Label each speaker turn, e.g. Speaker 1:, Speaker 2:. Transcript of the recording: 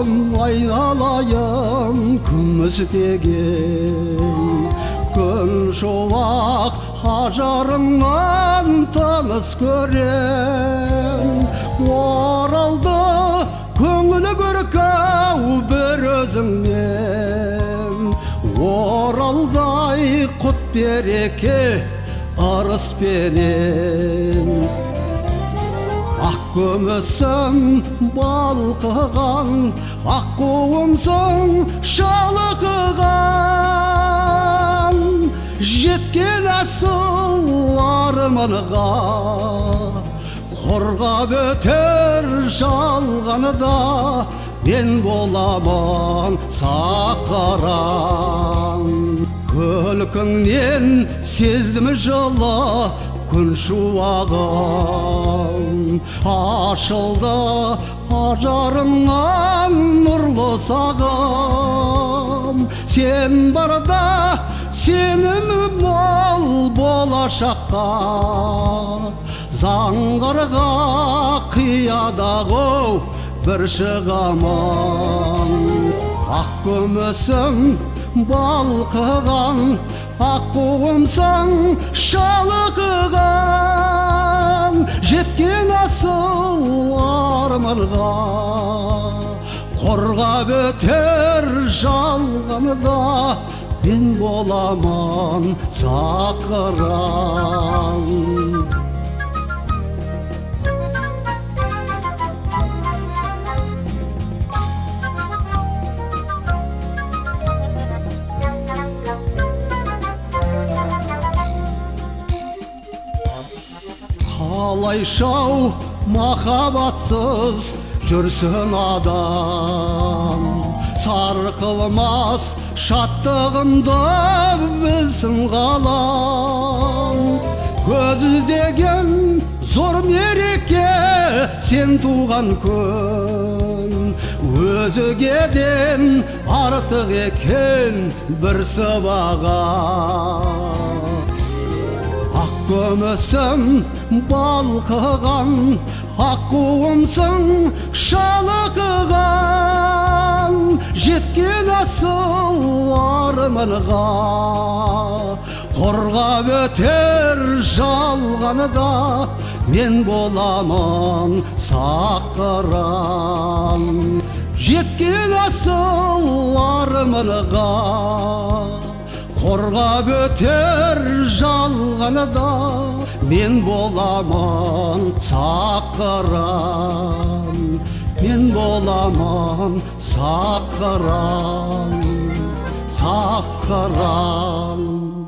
Speaker 1: айналайын күмістеген күн шуақ ажарыңнан тыныс көрем оралды көңілі көркеу бір өзіңмен оралдай құт береке ырыспенен ақ күмісім балқыған ақ қуымсың шалқыған жеткен асыл арманға қорғап өтер жалғанында мен боламын сақыран күлкіңнен сездім жылы күн шуағын ашылды ажарымнан нұрлы сағым сен барда сенімім мол болашаққа заңғарға қиядағы бір шығамын ақ күмісім балқыған ақ қуымсың шалқыған жеткен асыл арманға қорғап өтер жалғанында мен боламын сақыран қалайшау махаббатсыз жүрсін адам сарқылмас шаттығымды білсін ғалам көздеген зор мереке сен туған күн өзгеден артық екен бір сыбаға ақ күмісім балқыған ақ қуымсың шалқыған жеткен асыл арманға қорғап өтер жалғанында мен боламын сақыран жеткен асыл арманға қорғап өтер жалғанында мен боламын сақыран мен боламын сақыран сақыран